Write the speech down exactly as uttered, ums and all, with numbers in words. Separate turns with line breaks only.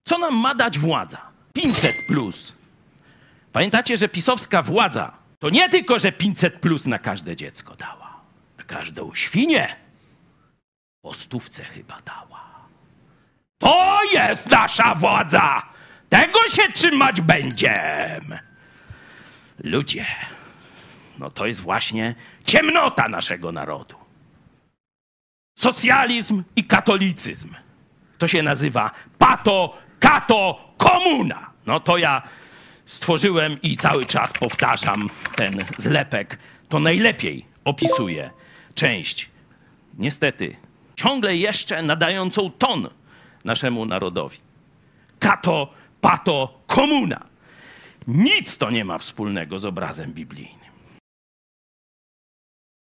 Co nam ma dać władza? pięćset plus. Pamiętacie, że pisowska władza to nie tylko, że pięćset plus na każde dziecko dała. Na każdą świnię po stówce chyba dała. To jest nasza władza! Tego się trzymać będziemy! Ludzie, no to jest właśnie ciemnota naszego narodu. Socjalizm i katolicyzm. To się nazywa pato, kato, komuna. No to ja stworzyłem i cały czas powtarzam ten zlepek. To najlepiej opisuje część, niestety, ciągle jeszcze nadającą ton naszemu narodowi. Kato, pato, komuna. Nic to nie ma wspólnego z obrazem biblijnym.